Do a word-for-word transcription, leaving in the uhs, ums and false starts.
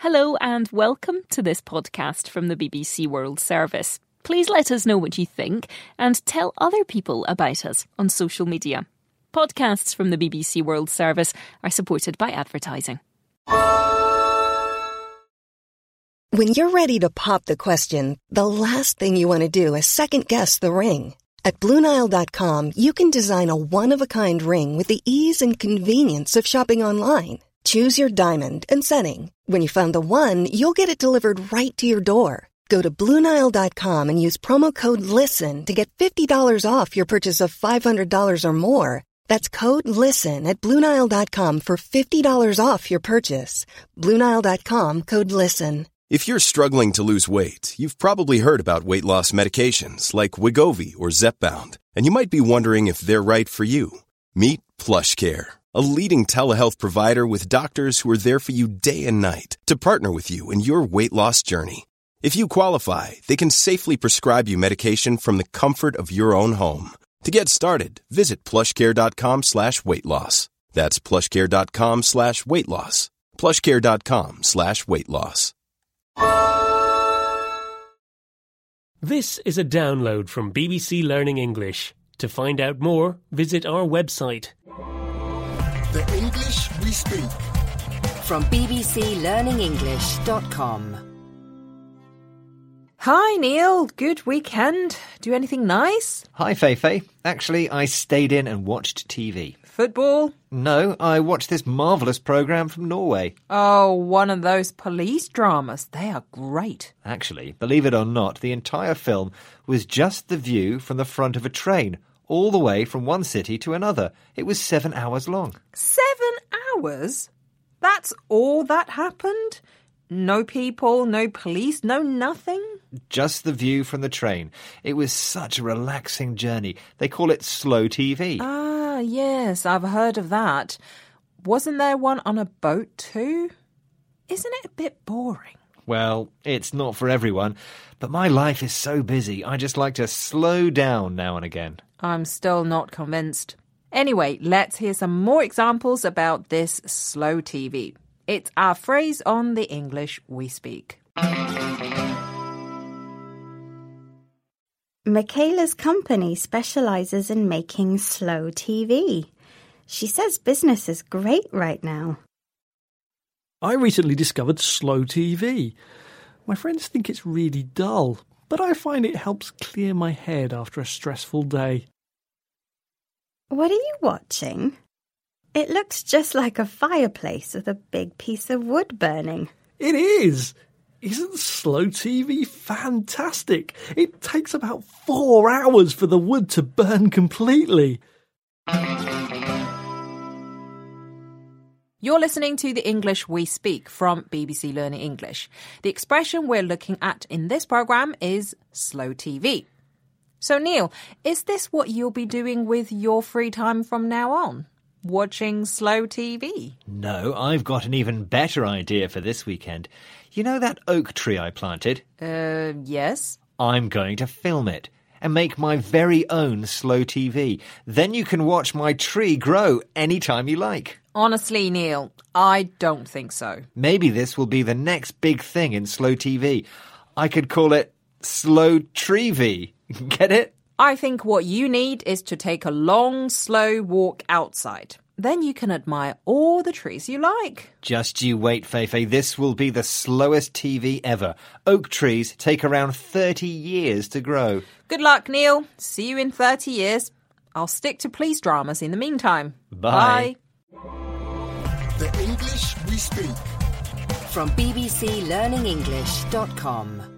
Hello and welcome to this podcast from the B B C World Service. Please let us know what you think and tell other people about us on social media. Podcasts from the B B C World Service are supported by advertising. When you're ready to pop the question, the last thing you want to do is second-guess the ring. At Blue Nile dot com, you can design a one-of-a-kind ring with the ease and convenience of shopping online. Choose your diamond and setting. When you find the one, you'll get it delivered right to your door. Go to Blue Nile dot com and use promo code LISTEN to get fifty dollars off your purchase of five hundred dollars or more. That's code LISTEN at Blue Nile dot com for fifty dollars off your purchase. Blue Nile dot com, code LISTEN. If you're struggling to lose weight, you've probably heard about weight loss medications like Wegovy or Zepbound, and you might be wondering if they're right for you. Meet PlushCare, a leading telehealth provider with doctors who are there for you day and night to partner with you in your weight loss journey. If you qualify, they can safely prescribe you medication from the comfort of your own home. To get started, visit plushcare.com slash weight loss. That's plushcare.com slash weight loss. plushcare.com slash weight loss. This is a download from B B C Learning English. To find out more, visit our website. The English we speak. From b b c learning english dot com. Hi Neil, good weekend. Do anything nice? Hi Feifei. Actually, I stayed in and watched T V. Football? No, I watched this marvellous programme from Norway. Oh, one of those police dramas. They are great. Actually, believe it or not, the entire film was just the view from the front of a train, all the way from one city to another. It was seven hours long. Seven hours? That's all that happened? No people, no police, no nothing? Just the view from the train. It was such a relaxing journey. They call it slow T V. Ah, yes, I've heard of that. Wasn't there one on a boat too? Isn't it a bit boring? Well, it's not for everyone, but my life is so busy, I just like to slow down now and again. I'm still not convinced. Anyway, let's hear some more examples about this slow T V. It's our phrase on the English we speak. Michaela's company specializes in making slow T V. She says business is great right now. I recently discovered slow T V. My friends think it's really dull, but I find it helps clear my head after a stressful day. What are you watching? It looks just like a fireplace with a big piece of wood burning. It is! Isn't slow T V fantastic? It takes about four hours for the wood to burn completely. You're listening to The English We Speak from B B C Learning English. The expression we're looking at in this programme is slow T V. So Neil, is this what you'll be doing with your free time from now on? Watching slow T V? No, I've got an even better idea for this weekend. You know that oak tree I planted? Uh, yes. I'm going to film it and make my very own slow T V. Then you can watch my tree grow anytime you like. Honestly, Neil, I don't think so. Maybe this will be the next big thing in slow T V. I could call it Slow Tree V. Get it? I think what you need is to take a long, slow walk outside. Then you can admire all the trees you like. Just you wait, Feifei. This will be the slowest T V ever. Oak trees take around thirty years to grow. Good luck, Neil. See you in thirty years. I'll stick to police dramas in the meantime. Bye. Bye. The English we speak. From b b c learning english dot com.